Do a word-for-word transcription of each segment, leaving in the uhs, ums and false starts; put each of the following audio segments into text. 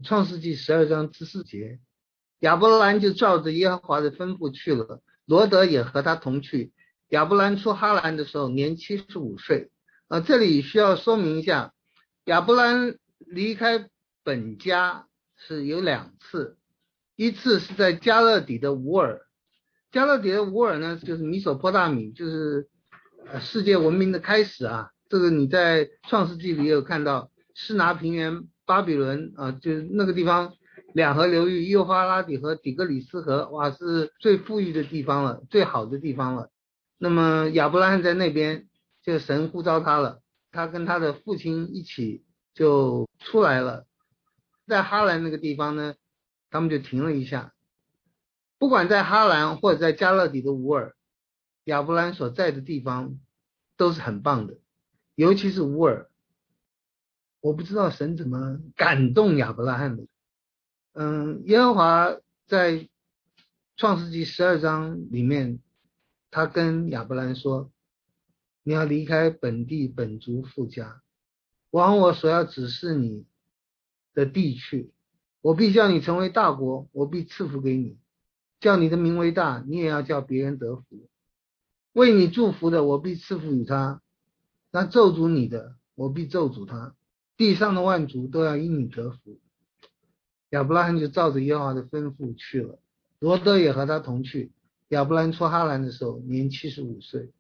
创世纪十二章十四节，亚伯兰就照着耶和华的吩咐去了，罗德也和他同去。亚伯兰出哈兰的时候年七十五岁。呃，这里需要说明一下，亚伯兰离开本家是有两次，一次是在加勒底的乌尔，加勒底的乌尔呢，就是米索波大米，就是呃世界文明的开始啊。这个你在创世纪里也有看到，示拿平原、巴比伦啊、呃，就是那个地方，两河流域、幼发拉底河、底格里斯河，哇，是最富裕的地方了，最好的地方了。那么亚伯拉罕在那边，就神呼召他了，他跟他的父亲一起就出来了。在哈兰那个地方呢，他们就停了一下。不管在哈兰或者在加勒底的乌尔，亚伯兰所在的地方都是很棒的，尤其是乌尔。我不知道神怎么感动亚伯拉罕的。嗯，耶和华在创世纪十二章里面，他跟亚伯兰说，你要离开本地本族父家，往我所要指示你的地去，我必叫你成为大国，我必赐福给你，叫你的名为大，你也要叫别人得福。为你祝福的，我必赐福于他；那咒诅你的，我必咒诅他。地上的万族都要因你得福。亚伯拉罕就照着耶和华的吩咐去了，罗德也和他同去。亚伯兰出哈兰的时候年七十五岁。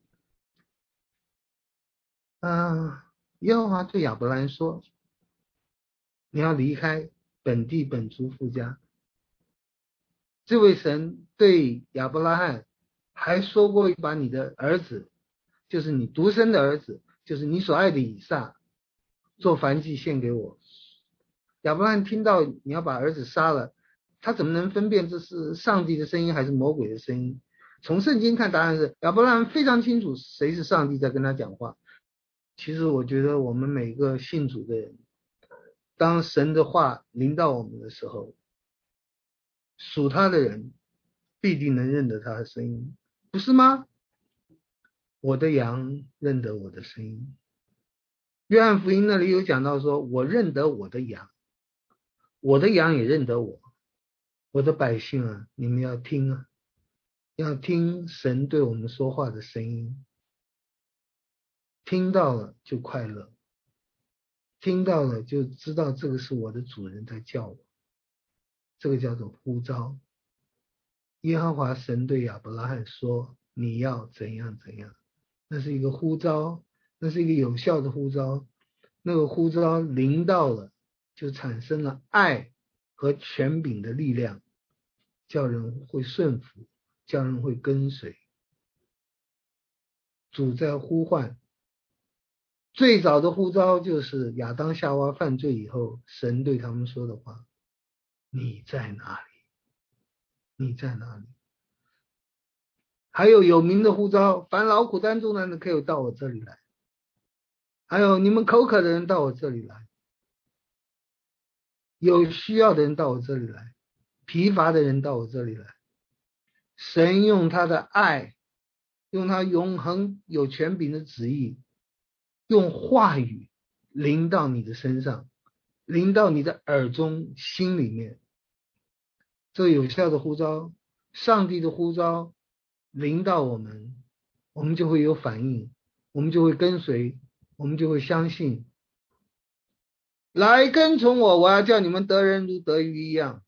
嗯，耶和华对亚伯兰说，你要离开本地本族父家。这位神对亚伯拉罕还说过，把你的儿子，就是你独生的儿子，就是你所爱的以撒，做燔祭献给我。亚伯拉罕听到你要把儿子杀了，他怎么能分辨这是上帝的声音还是魔鬼的声音？从圣经看，答案是亚伯拉罕非常清楚谁是上帝在跟他讲话。其实我觉得我们每个信主的人，当神的话临到我们的时候，属他的人必定能认得他的声音，不是吗？我的羊认得我的声音。约翰福音那里有讲到说，我认得我的羊，我的羊也认得我。我的百姓啊，你们要听啊，要听神对我们说话的声音，听到了就快乐，听到了就知道这个是我的主人在叫我，这个叫做呼召。耶和华神对亚伯拉罕说，你要怎样怎样，那是一个呼召，那是一个有效的呼召。那个呼召临到了，就产生了爱和权柄的力量，叫人会顺服，叫人会跟随。主在呼唤，最早的呼召就是亚当夏娃犯罪以后，神对他们说的话，你在哪里？你在哪里？还有有名的呼召，凡劳苦担重担的可以到我这里来，还有你们口渴的人到我这里来，有需要的人到我这里来，疲乏的人到我这里来。神用他的爱，用他永恒有权柄的旨意，用话语临到你的身上，临到你的耳中心里面。这有效的呼召，上帝的呼召临到我们，我们就会有反应，我们就会跟随，我们就会相信。来跟从我，我要叫你们得人如得鱼一样。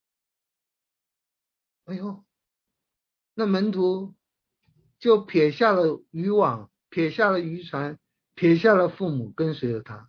哎呦，那门徒就撇下了渔网，撇下了渔船，撇下了父母，跟随了他。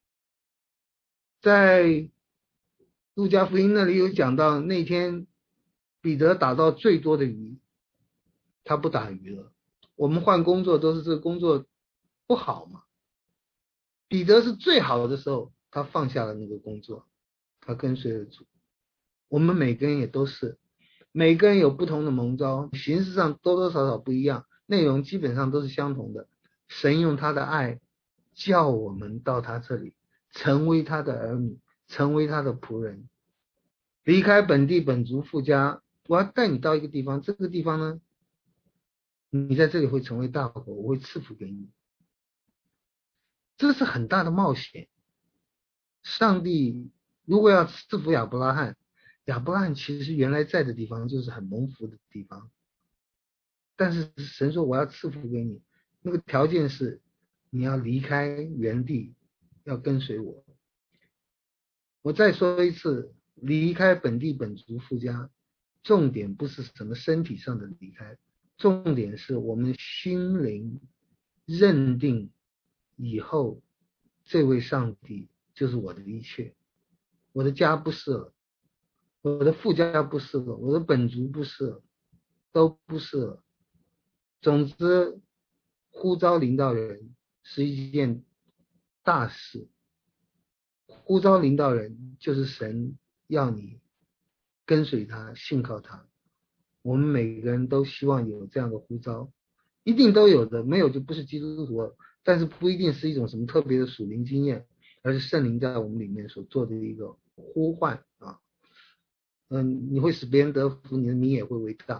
在路加福音那里有讲到，那天彼得打到最多的鱼，他不打鱼了。我们换工作都是这个工作不好嘛，彼得是最好的时候，他放下了那个工作，他跟随了主。我们每个人也都是，每个人有不同的蒙召，形式上多多少少不一样，内容基本上都是相同的。神用他的爱叫我们到他这里，成为他的儿女，成为他的仆人，离开本地本族父家。我要带你到一个地方，这个地方呢，你在这里会成为大国，我会赐福给你。这是很大的冒险。上帝如果要赐福亚伯拉罕，亚伯拉罕其实原来在的地方就是很蒙福的地方，但是神说我要赐福给你，那个条件是你要离开原地，要跟随我。我再说一次，离开本地本族父家，重点不是什么身体上的离开，重点是我们心灵认定以后这位上帝就是我的一切，我的家不是了，我的父家不是了，我的本族不是了，都不是了。总之，呼召领导人是一件大事，呼召领导人就是神要你跟随他，信靠他。我们每个人都希望有这样的呼召，一定都有的，没有就不是基督徒了。但是不一定是一种什么特别的属灵经验，而是圣灵在我们里面所做的一个呼唤啊。嗯，你会使别人得福，你的名也会为大。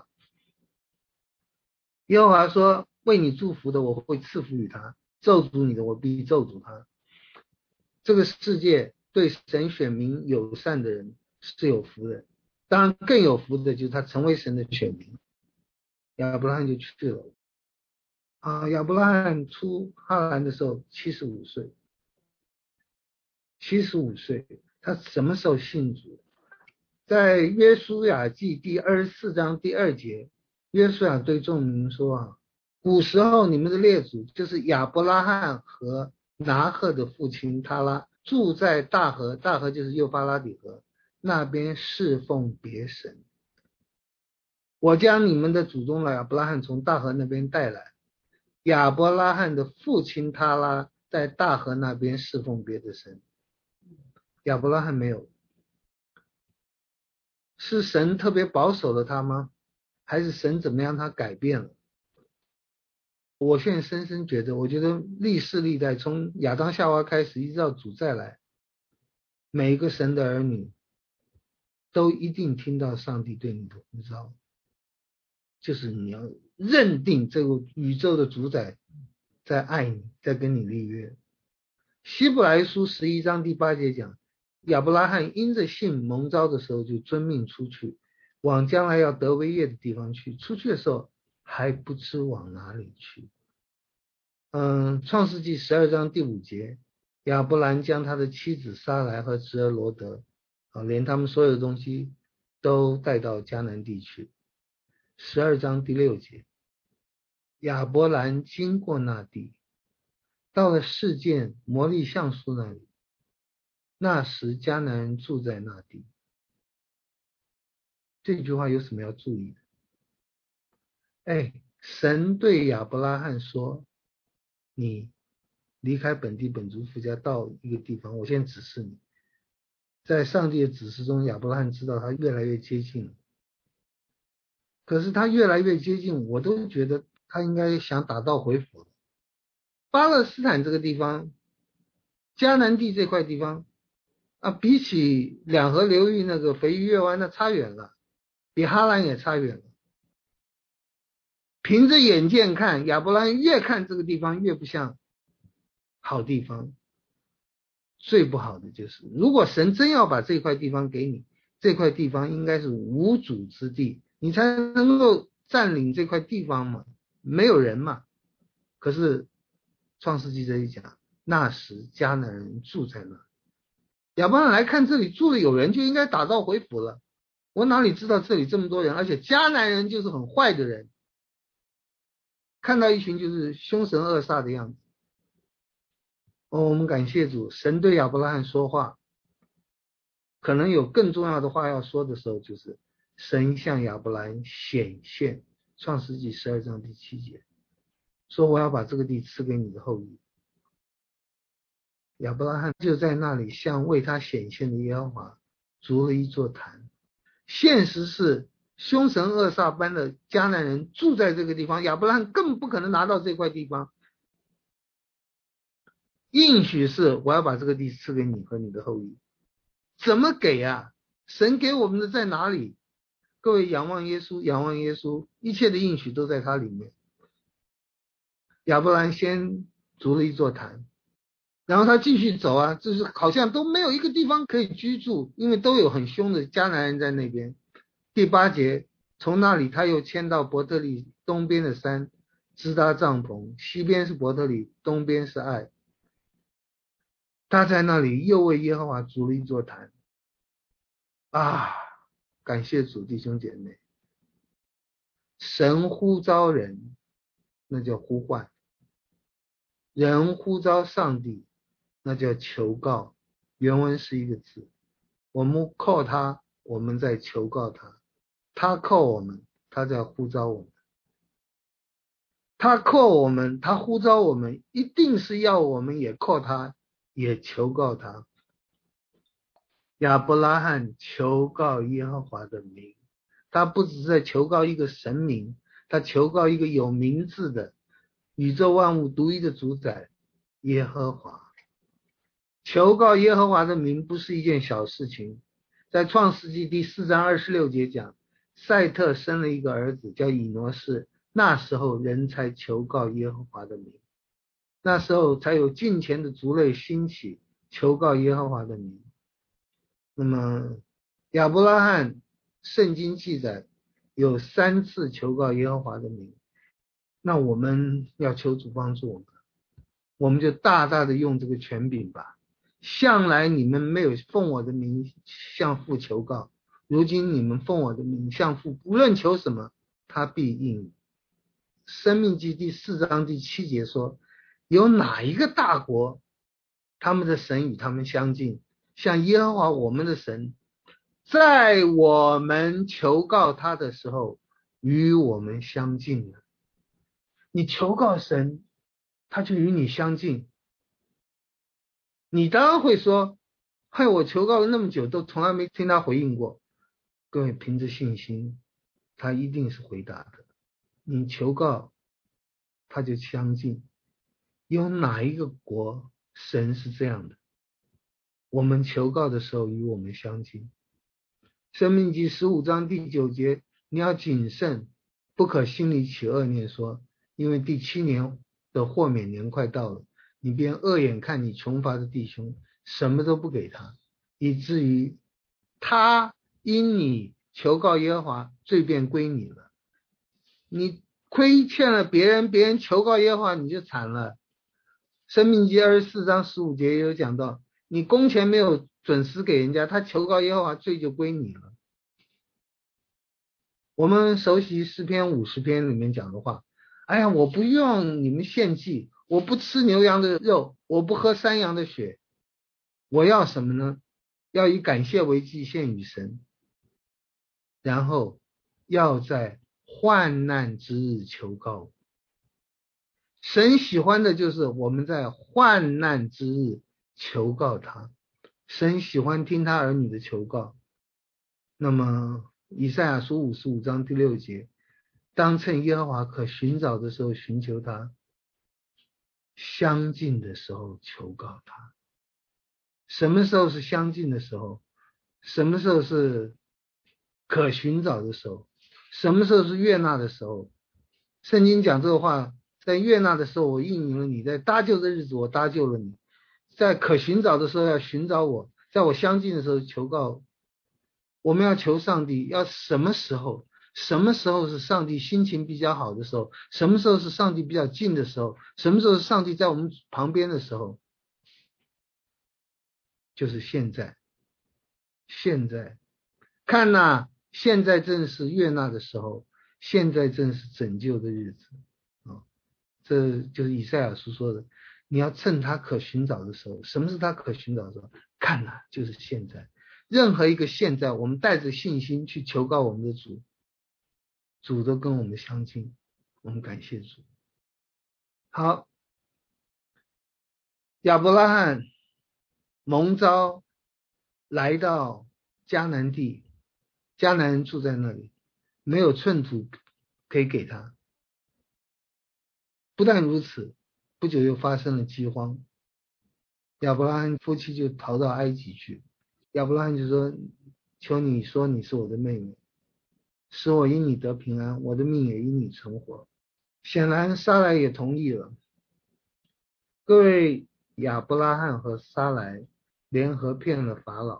耶和华说，为你祝福的我会赐福于他，咒诅你的我必咒诅他。这个世界对神选民友善的人是有福的，当然更有福的就是他成为神的选民。亚伯拉罕就去了啊，亚伯拉罕出哈兰的时候七十五岁，七十五岁，他什么时候信主？在约书亚记第二十四章第二节，约书亚对众民说啊，古时候你们的列祖就是亚伯拉罕和拿赫的父亲他拉，住在大河，大河就是幼发拉底河那边侍奉别神。我将你们的祖宗亚伯拉罕从大河那边带来，亚伯拉罕的父亲他拉在大河那边侍奉别的神，亚伯拉罕没有。是神特别保守了他吗？还是神怎么样他改变了？我现在深深觉得，我觉得历世历代从亚当夏娃开始一直到主再来，每一个神的儿女都一定听到上帝对你的呼召，就是你要认定这个宇宙的主宰在爱你，在跟你立约。希伯来书十一章第八节讲，亚伯拉罕因着信蒙召的时候就遵命出去，往将来要得为业的地方去，出去的时候还不知往哪里去。嗯，创世纪十二章第五节，亚伯兰将他的妻子撒来和侄儿罗德啊，连他们所有的东西都带到迦南地去。十二章第六节，亚伯兰经过那地，到了示剑摩利橡树那里，那时迦南人住在那地。这句话有什么要注意的？哎，神对亚伯拉罕说，你离开本地本族父家到一个地方，我先指示你。在上帝的指示中，亚伯拉罕知道他越来越接近了，可是他越来越接近，我都觉得他应该想打道回府了。巴勒斯坦这个地方，迦南地这块地方啊，比起两河流域那个肥鱼月湾那差远了，比哈兰也差远了。凭着眼见看，亚伯拉罕越看这个地方越不像好地方。最不好的就是，如果神真要把这块地方给你，这块地方应该是无主之地，你才能够占领这块地方嘛，没有人嘛。可是创世纪这一讲，那时迦南人住在那，亚伯拉罕来看这里住了有人，就应该打道回府了。我哪里知道这里这么多人，而且迦南人就是很坏的人，看到一群就是凶神恶煞的样子。哦，我们感谢主，神对亚伯拉罕说话，可能有更重要的话要说的时候，就是神向亚伯兰显现，创世纪十二章第七节，说我要把这个地赐给你的后裔。亚伯拉罕就在那里向为他显现的耶和华筑了一座坛。现实是凶神恶煞般的迦南人住在这个地方，亚伯拉罕更不可能拿到这块地方。应许是我要把这个地赐给你和你的后裔，怎么给啊？神给我们的在哪里？各位仰望耶稣，仰望耶稣，一切的应许都在他里面。亚伯兰先筑了一座坛， 然后他继续走啊，就是好像都没有一个地方可以居住，因为都有很凶的迦南人在那边。第八节，从那里他又迁到伯特利东边的山，支搭帐篷，西边是伯特利，东边是爱。他在那里又为耶和华筑了一座坛。啊，感谢主，弟兄姐妹，神呼召人，那叫呼唤；人呼召上帝，那叫求告。原文是一个字，我们靠他，我们在求告他；他靠我们，他在呼召我们。他靠我们，他呼召我们，一定是要我们也靠他，也求告他。亚伯拉罕求告耶和华的名，他不只是在求告一个神明，他求告一个有名字的宇宙万物独一的主宰耶和华。求告耶和华的名不是一件小事情。在创世纪第四章二十六节讲，赛特生了一个儿子叫以挪士，那时候人才求告耶和华的名，那时候才有近前的族类兴起求告耶和华的名。那么亚伯拉罕圣经记载有三次求告耶和华的名，那我们要求主帮助我们，我们就大大的用这个权柄吧。向来你们没有奉我的名向父求告，如今你们奉我的名向父，无论求什么，他必应。申命记第四章第七节说，有哪一个大国他们的神与他们相近，像耶和华我们的神，在我们求告他的时候与我们相近了。你求告神，他就与你相近。你当然会说，害我求告了那么久都从来没听他回应过。各位，凭着信心，他一定是回答的。你求告他就相近。有哪一个国神是这样的？我们求告的时候与我们相近。申命记十五章第九节，你要谨慎，不可心里起恶念说，因为第七年的豁免年快到了，你便恶眼看你穷乏的弟兄，什么都不给他，以至于他因你求告耶和华，罪便归你了。你亏欠了别人，别人求告耶和华，你就惨了。申命记二十四章十五节也有讲到，你工钱没有准时给人家，他求告耶和华，罪就归你了。我们熟悉诗篇五十篇里面讲的话，哎呀，我不用你们献祭，我不吃牛羊的肉，我不喝山羊的血，我要什么呢？要以感谢为祭献与神，然后要在患难之日求告。神喜欢的就是我们在患难之日求告他，神喜欢听他儿女的求告。那么以赛亚书五十五章第六节，当趁耶和华可寻找的时候寻求他，相近的时候求告他。什么时候是相近的时候？什么时候是可寻找的时候？什么时候是悦纳的时候？圣经讲这个话，在悦纳的时候我应允了你，在搭救的日子我搭救了你，在可寻找的时候要寻找我，在我相近的时候求告。我们要求上帝，要什么时候？什么时候是上帝心情比较好的时候？什么时候是上帝比较近的时候？什么时候是上帝在我们旁边的时候？就是现在。现在看呐、啊，现在正是悦纳的时候，现在正是拯救的日子啊！这就是以赛亚书说的，你要趁他可寻找的时候。什么是他可寻找的时候？看呐、啊，就是现在。任何一个现在，我们带着信心去求告我们的主，主都跟我们相近，我们感谢主。好，亚伯拉罕蒙召来到迦南地，迦南人住在那里，没有寸土可以给他。不但如此，不久又发生了饥荒，亚伯拉罕夫妻就逃到埃及去。亚伯拉罕就说，求你说你是我的妹妹，使我因你得平安，我的命也因你存活。显然撒来也同意了。各位， 亚伯拉罕和撒来联合骗了法老。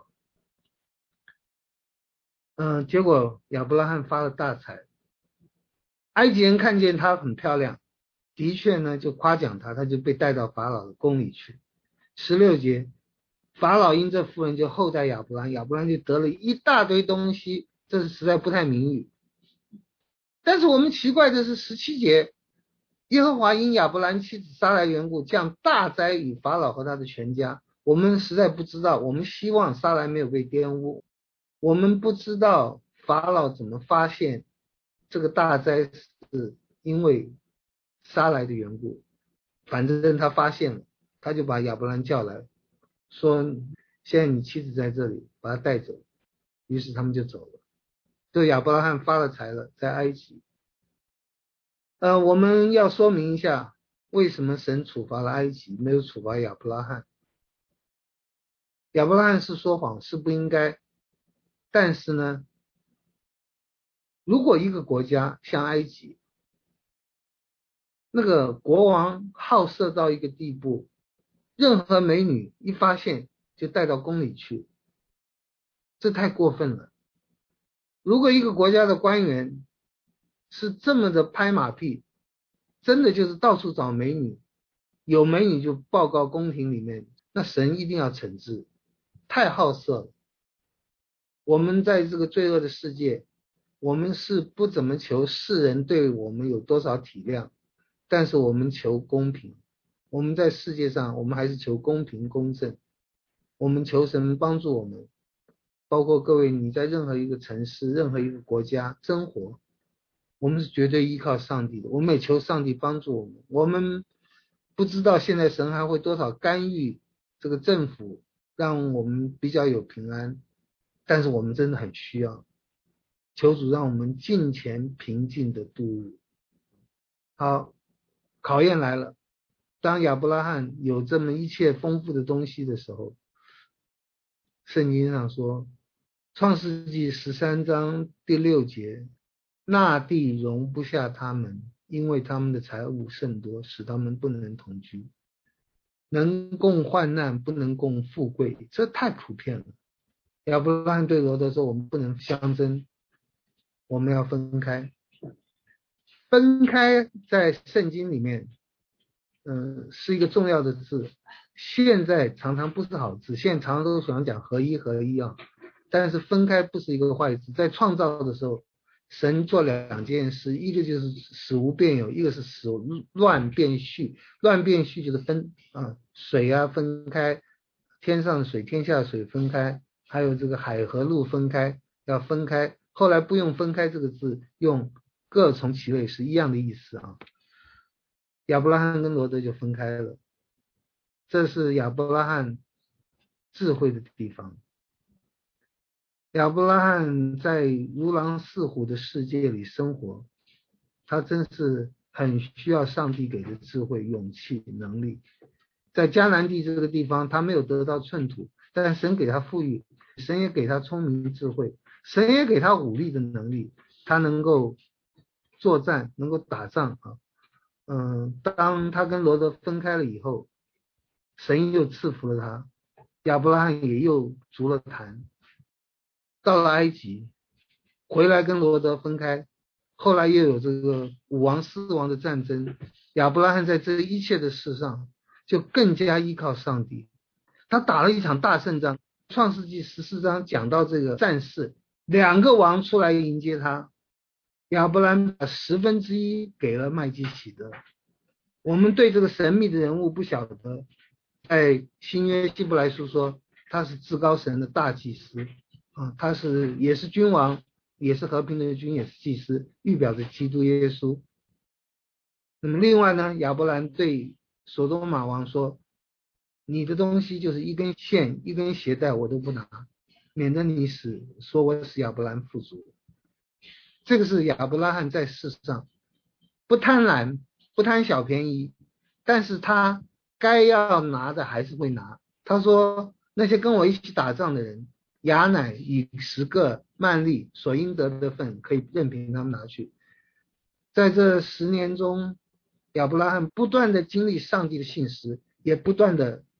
嗯，结果亚伯拉罕发了大财，埃及人看见她很漂亮，的确呢就夸奖她，她就被带到法老的宫里去。十六节，法老因这妇人就厚待亚伯兰，亚伯兰就得了一大堆东西，这是实在不太明语。但是我们奇怪的是十七节，耶和华因亚伯兰妻子撒来缘故降大灾与法老和他的全家。我们实在不知道，我们希望撒来没有被玷污，我们不知道法老怎么发现这个大灾是因为撒来的缘故，反正他发现了，他就把亚伯兰叫来说，现在你妻子在这里，把她带走。于是他们就走了。这亚伯拉罕发了财了，在埃及。呃，我们要说明一下，为什么神处罚了埃及，没有处罚亚伯拉罕。亚伯拉罕是说谎，是不应该。但是呢，如果一个国家像埃及，那个国王好色到一个地步，任何美女一发现就带到宫里去，这太过分了。如果一个国家的官员是这么的拍马屁，真的就是到处找美女，有美女就报告宫廷里面，那神一定要惩治，太好色了。我们在这个罪恶的世界，我们是不怎么求世人对我们有多少体谅，但是我们求公平。我们在世界上，我们还是求公平公正，我们求神帮助我们。包括各位，你在任何一个城市，任何一个国家生活，我们是绝对依靠上帝的，我们也求上帝帮助我们。我们不知道现在神还会多少干预这个政府，让我们比较有平安，但是我们真的很需要，求主让我们尽前平静的度日。好，考验来了。当亚伯拉罕有这么一切丰富的东西的时候，圣经上说，创世纪十三章第六节，那地容不下他们，因为他们的财物甚多，使他们不能同居，能共患难，不能共富贵。这太普遍了。亚伯拉罕对罗德说，我们不能相争，我们要分开。分开在圣经里面嗯，是一个重要的字，现在常常不是好字，现在常常都喜欢讲合一合一啊，但是分开不是一个坏字。在创造的时候，神做两件事，一个就是使无变有，一个是使乱变序。乱变序就是分啊，水啊分开，天上的水天下的水分开，还有这个海和陆分开，要分开。后来不用分开这个字，用各从其类是一样的意思啊。亚伯拉罕跟罗德就分开了，这是亚伯拉罕智慧的地方。亚伯拉罕在如狼似虎的世界里生活，他真是很需要上帝给的智慧、勇气、能力。在迦南地这个地方，他没有得到寸土，但神给他富裕，神也给他聪明智慧，神也给他武力的能力，他能够作战，能够打仗啊。嗯，当他跟罗德分开了以后，神又赐福了他，亚伯拉罕也又足了坛。到了埃及，回来跟罗德分开，后来又有这个五王四王的战争，亚伯拉罕在这一切的事上就更加依靠上帝。他打了一场大胜仗，创世纪十四章讲到这个战事，两个王出来迎接他，亚伯兰把十分之一给了麦基洗德。我们对这个神秘的人物不晓得，在新约希伯来书说他是至高神的大祭司啊，他是也是君王，也是和平的君，也是祭司，预表着基督耶稣。那么另外呢，亚伯兰对所多玛王说，你的东西就是一根线一根鞋带我都不拿，免得你使说我是亚伯兰富足。这个是亚伯拉罕在世上不贪婪，不贪小便宜，但是他该要拿的还是会拿。他说那些跟我一起打仗的人，亚乃以十个曼利所应得的份可以任凭他们拿去。在这十年中，亚伯拉罕不断的经历上帝的信实，也不断的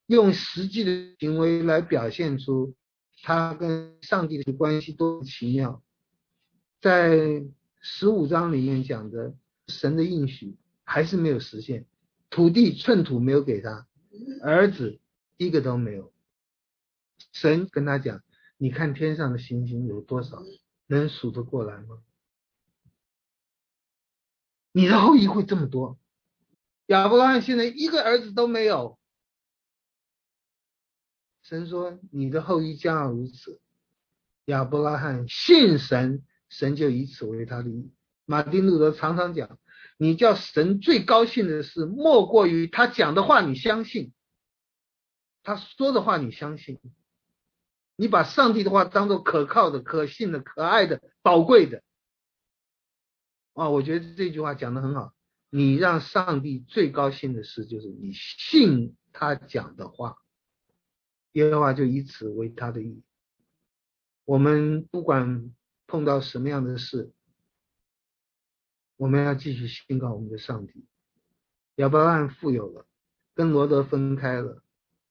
用实际的行为来表现出他跟上帝的关系多奇妙。在十五章里面讲的神的应许还是没有实现，土地寸土没有给他，儿子一个都没有。神跟他讲，你看天上的星星有多少，能数得过来吗？你的后裔会这么多。亚伯拉罕现在一个儿子都没有，神说你的后裔将要如此。亚伯拉罕信神，神就以此为他的义。马丁路德常常讲，你叫神最高兴的事莫过于他讲的话你相信，他说的话你相信，你把上帝的话当作可靠的、可信的、可爱的、宝贵的。啊，我觉得这句话讲得很好。你让上帝最高兴的事就是你信他讲的话，耶和华就以此为他的义。我们不管碰到什么样的事，我们要继续信靠我们的上帝。亚伯拉罕富有了，跟罗德分开了，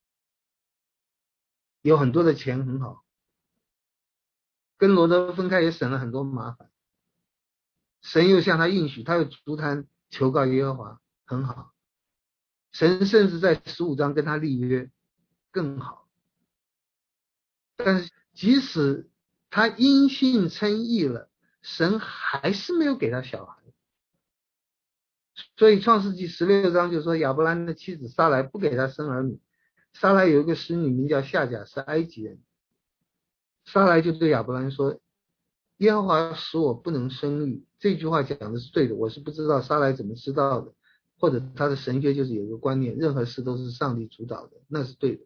有很多的钱很好，跟罗德分开也省了很多麻烦。神又向他应许，他又足坛求告耶和华，很好。神甚至在十五章跟他立约，更好。但是即使他因信称义了，神还是没有给他小孩。所以创世纪十六章就说，亚伯兰的妻子撒来不给他生儿女。撒来有一个使女名叫夏甲，是埃及人。撒来就对亚伯兰说，耶和华使我不能生育。这句话讲的是对的，我是不知道撒来怎么知道的，或者他的神学就是有一个观念，任何事都是上帝主导的，那是对的。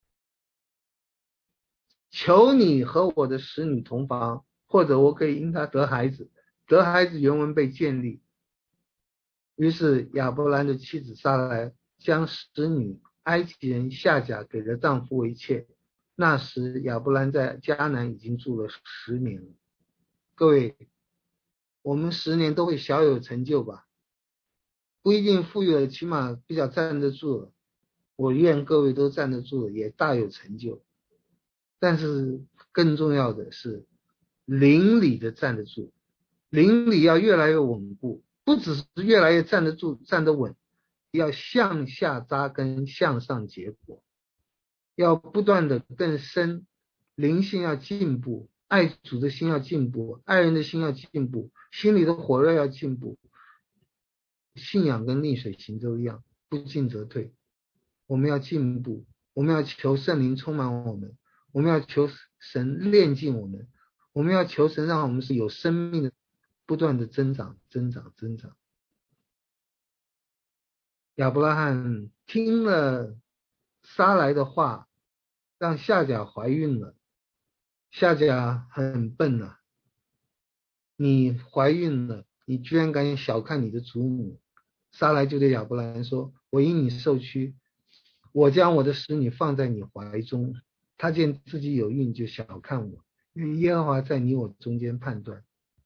求你和我的使女同房，或者我可以因他得孩子。得孩子原文被建立。于是亚伯兰的妻子撒来将使女埃及人夏甲给了丈夫为妾。那时亚伯兰在迦南已经住了十年了。各位，我们十年都会小有成就吧，不一定富裕了，起码比较站得住了。我愿各位都站得住了，也大有成就。但是更重要的是灵里的站得住，灵里要越来越稳固，不只是越来越站得住站得稳，要向下扎根，向上结果，要不断的更深，灵性要进步，爱主的心要进步，爱人的心要进步，心里的火热要进步。信仰跟逆水行舟一样，不进则退。我们要进步，我们要求圣灵充满我们，我们要求神炼净我们，我们要求神让我们是有生命的，不断的增长增长增长。亚伯拉罕听了撒来的话，让夏甲怀孕了。夏甲很笨啊，你怀孕了，你居然敢小看你的祖母。撒来就对亚伯兰说，我因你受屈，我将我的使女放在你怀中。他见自己有孕就小看我，因为耶和华在你我中间判断。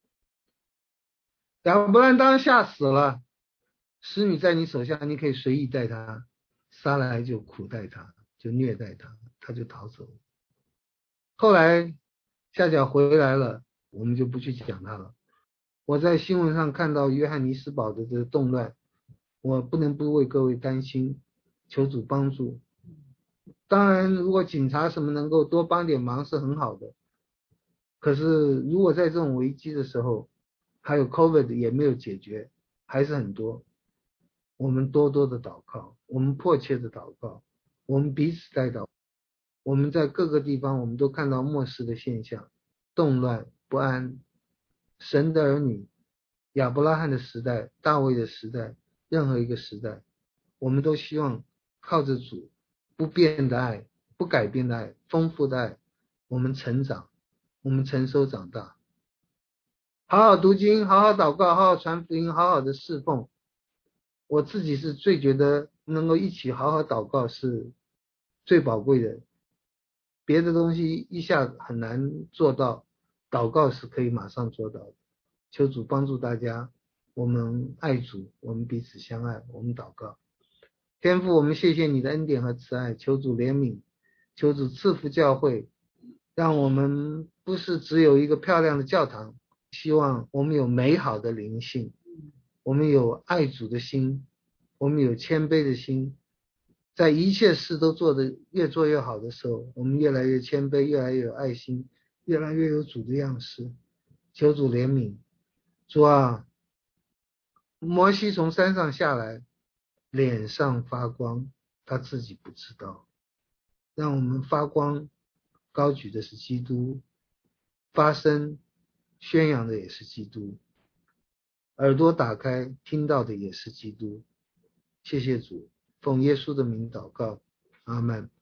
亚伯兰当然吓死了，使女在你手下，你可以随意待她。撒来就苦待她，就虐待她，她就逃走了。后来夏甲回来了，我们就不去讲他了。我在新闻上看到约翰尼斯堡的这个动乱，我不能不为各位担心，求主帮助。当然如果警察什么能够多帮点忙是很好的，可是如果在这种危机的时候，还有 COVID 也没有解决，还是很多，我们多多的祷告，我们迫切的祷告，我们彼此代祷。我们在各个地方我们都看到末世的现象，动乱不安。神的儿女，亚伯拉罕的时代，大卫的时代，任何一个时代，我们都希望靠着主不变的爱，不改变的爱，丰富的爱，我们成长，我们成熟长大。好好读经，好好祷告，好好传福音，好好的侍奉。我自己是最觉得能够一起好好祷告是最宝贵的，别的东西一下很难做到，祷告是可以马上做到的。求主帮助大家，我们爱主，我们彼此相爱，我们祷告。 天父，我们谢谢你的恩典和慈爱，求主怜悯，求主赐福教会，让我们不是只有一个漂亮的教堂，希望我们有美好的灵性，我们有爱主的心，我们有谦卑的心，在一切事都做得越做越好的时候，我们越来越谦卑，越来越有爱心，越来越有主的样式。求主怜悯。主啊，摩西从山上下来，脸上发光，他自己不知道，让我们发光高举的是基督，发声宣扬的也是基督，耳朵打开听到的也是基督。谢谢主，奉耶稣的名祷告，阿们。